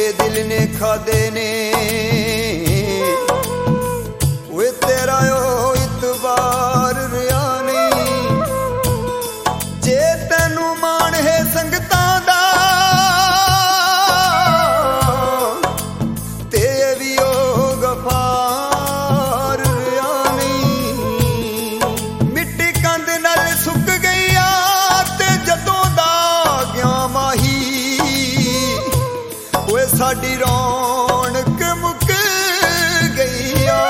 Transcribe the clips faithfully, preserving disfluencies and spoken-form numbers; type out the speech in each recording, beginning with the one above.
दिल ने खादे ने वे तेरा ओ इतबार रिया नहीं। जे तेनू मान है संगतां दा ते भी ओ गफार रिया नहीं। मिट्टी कंध नाल सुक गई आ ते जदों दा गया माही वे साडी रौनक मुक गई आ।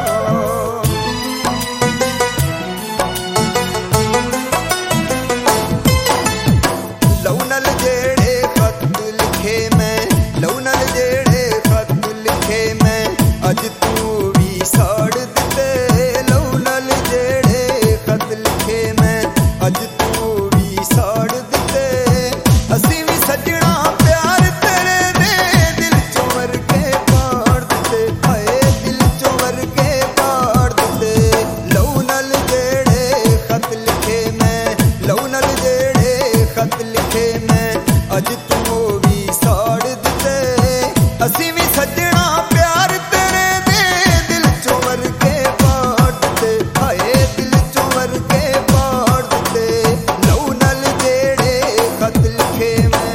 लहू नाल जेड़े खत लिखे मैं लहू नाल जेड़े खत लिखे मैं अज तू भी साड़ दिते। लहू नाल जेड़े खत लिखे मैं अज तू भी साड़ दिते। असी भी सजना प्यार तेरे दे दिल चों वर के पाड़ दिते। हाय दिल चों वर के पाड़ दिते। लहू नाल जेड़े खत लिखे मैं लहू नाल जेड़े खत लिखे मैं अज तू भी साड़ दिते। असी भी सजना प्यार तेरे दे दिल चों वर के पाड़ दिते। हाय दिल चों वर के पाड़ दिते। लहू नाल जेड़े खत लिखे मैं।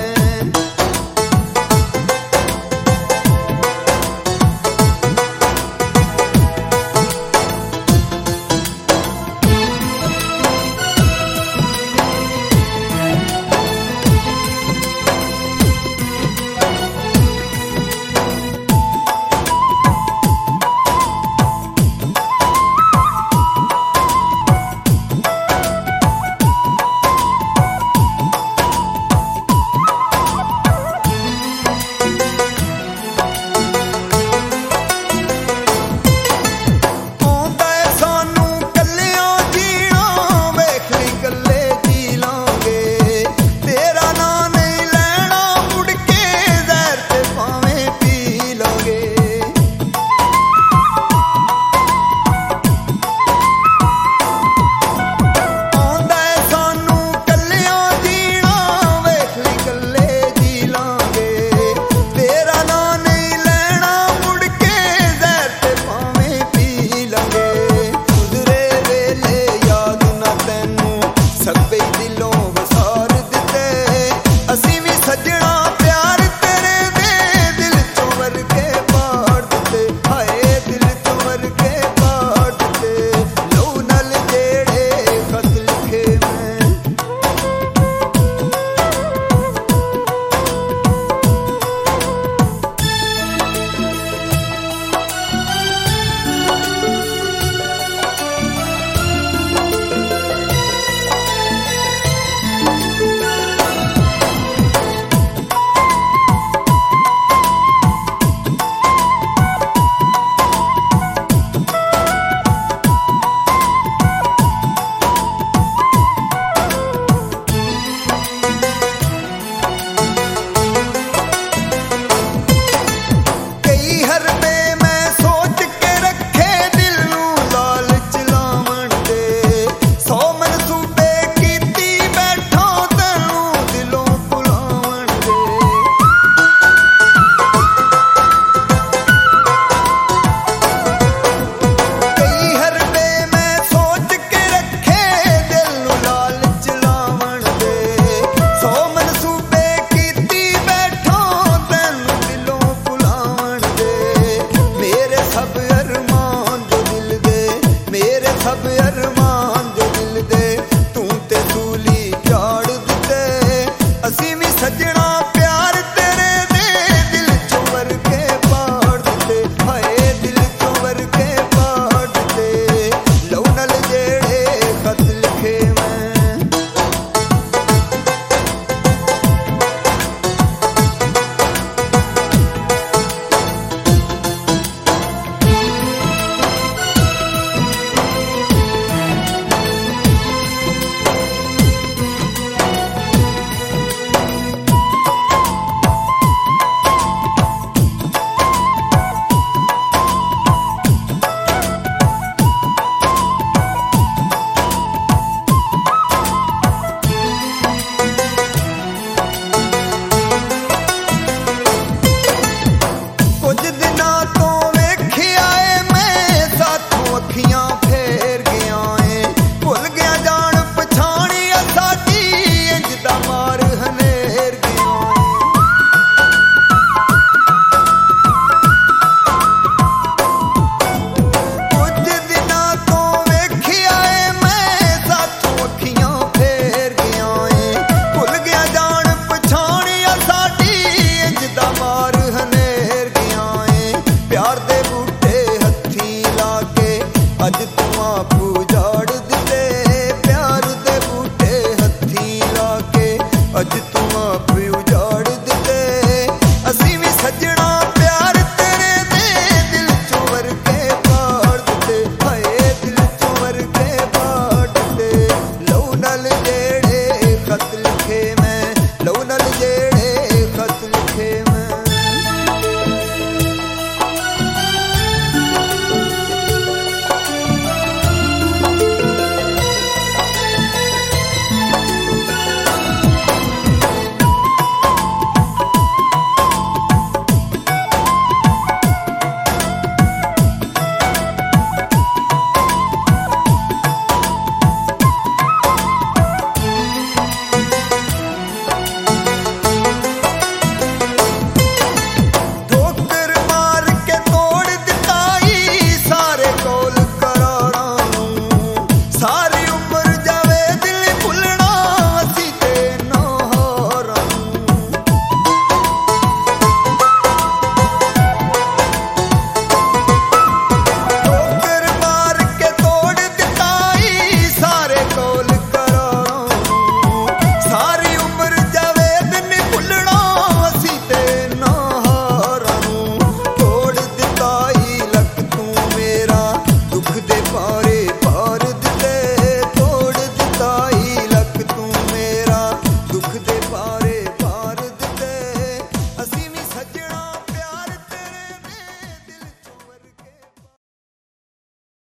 आउंदा ऐ सानू कल्लियां जीना वेख ली कल्ले जी लांगे। तेरा नां नहीं लैना मुड़ के जहर ते भावें पी लांगे। आउंदा ऐ सानू कल्लियां जीना वेख ली कल्ले जी लांगे। तेरा नां नहीं लैना मुड़ के जहर ते भावें पी लांगे। गुजरे वेले याद ना तैनू सब्बे दिलों वसार दिते। असी भी सजना प्यार तेरे दे दिल चों वर के पाड़ दिते। हाय दिल चों वर के पाड़ दिते। लहू नाल जेड़े खत लिखे मैं। कई हरबे मैं सोच के रखे दिल नू लालच लावण दे। सौ मनसूबे कीती बैठो तैनू दिलों भुलावण दे। कई हरबे मैं सोच के रखे दिल नू लालच लावण दे। सौ मनसूबे कीती बैठो तैनू दिलों भुलावण दे। मेरे सब अरमान जो दिल दे मेरे सब अरमान जो दिल दे तू ते सूली झाड़ दिते। असी भी सजना प्यार तेरे दे दिल चों वर के पाड़ दिते। हाय दिल चों वर के पाड़ दिते। लहू नाल जेड़े खत लिखे मैं। माँ